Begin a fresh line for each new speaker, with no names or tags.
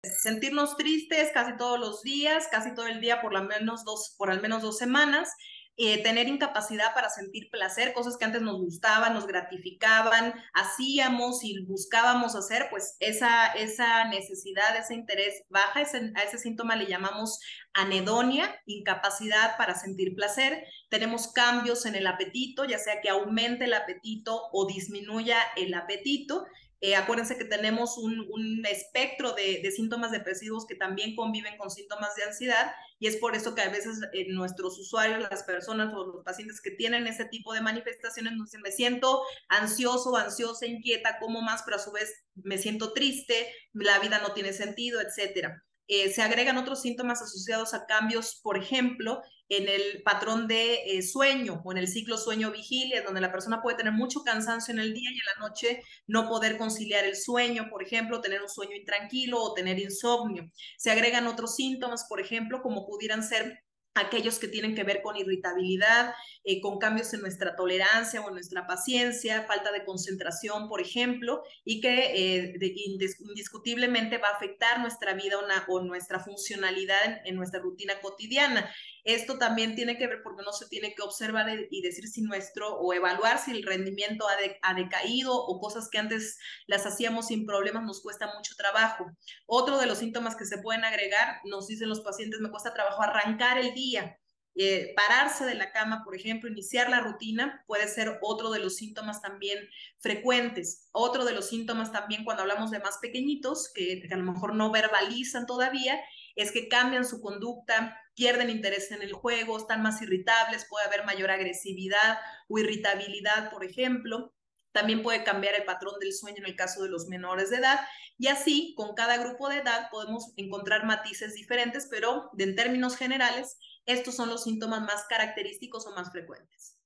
Sentirnos tristes casi todos los días, casi todo el día, por al menos 2 semanas. Tener incapacidad para sentir placer, cosas que antes nos gustaban, nos gratificaban, hacíamos y buscábamos hacer, pues esa necesidad, ese interés baja, a ese síntoma le llamamos anedonia, incapacidad para sentir placer. Tenemos cambios en el apetito, ya sea que aumente el apetito o disminuya el apetito. Acuérdense que tenemos un espectro de síntomas depresivos que también conviven con síntomas de ansiedad, y es por eso que a veces nuestros usuarios, las personas o los pacientes que tienen ese tipo de manifestaciones nos dicen: me siento ansioso, ansiosa, inquieta, como más, pero a su vez me siento triste, la vida no tiene sentido, etcétera. Se agregan otros síntomas asociados a cambios, por ejemplo, en el patrón de sueño o en el ciclo sueño-vigilia, donde la persona puede tener mucho cansancio en el día y en la noche no poder conciliar el sueño, por ejemplo, tener un sueño intranquilo o tener insomnio. Se agregan otros síntomas, por ejemplo, como pudieran ser aquellos que tienen que ver con irritabilidad, con cambios en nuestra tolerancia o en nuestra paciencia, falta de concentración, por ejemplo, y que indiscutiblemente va a afectar nuestra vida o nuestra funcionalidad en nuestra rutina cotidiana. Esto también tiene que ver porque uno se tiene que observar y decir si o evaluar si el rendimiento ha decaído, o cosas que antes las hacíamos sin problemas nos cuesta mucho trabajo. Otro de los síntomas que se pueden agregar, nos dicen los pacientes: me cuesta trabajo arrancar el día. Pararse de la cama, por ejemplo, iniciar la rutina, puede ser otro de los síntomas también frecuentes. Otro de los síntomas también, cuando hablamos de más pequeñitos, que a lo mejor no verbalizan todavía, es que cambian su conducta, pierden interés en el juego, están más irritables, puede haber mayor agresividad o irritabilidad, por ejemplo. También puede cambiar el patrón del sueño en el caso de los menores de edad, y así con cada grupo de edad podemos encontrar matices diferentes, pero en términos generales estos son los síntomas más característicos o más frecuentes.